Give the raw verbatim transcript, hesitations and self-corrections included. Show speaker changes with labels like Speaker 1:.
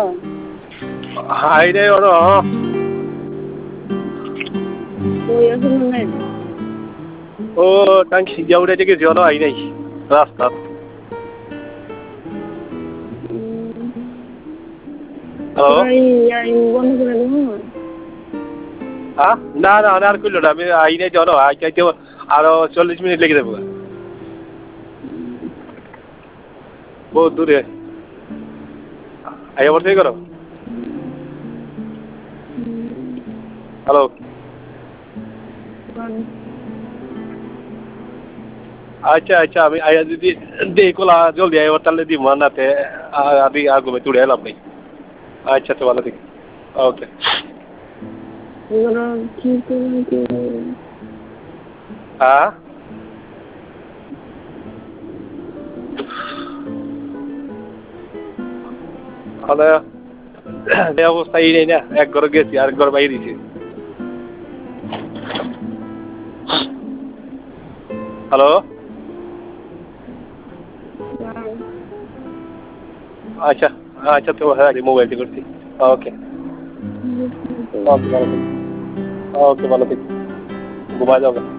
Speaker 1: high নাই ওর
Speaker 2: ওই এখন নাই
Speaker 1: ও টাং সিজা উড়ে থেকে জন আই নাই রাস্তা হ্যালো
Speaker 2: বন্ধ করে দেবো
Speaker 1: হ্যাঁ না না আর কইলো না আমি আই নাই জন আই চাইতে আরো চল্লিশ মিনিট লেগে যাবো বহুত দূরে আই আবার থেকে করো হ্যালো আচ্ছা আচ্ছা আমি আয়া যদি দেই কোলা জলদি আইবার তাহলে দিব নাতে আদি আগুমে তুড়ে এলাম নেই আচ্ছা তো ভালো দিক ওকে হ্যাঁ তাহলে এই অবস্থা এই নেই না এক ঘরে গেছি আরেক ঘর বাইরে দিছি হ্যালো আচ্ছা আচ্ছা তো হ্যাঁ মোবাইল থেকে করছি ওকে ওকে ভালো ঠিক ওকে ভালো ঠিক ঘুমা যাবে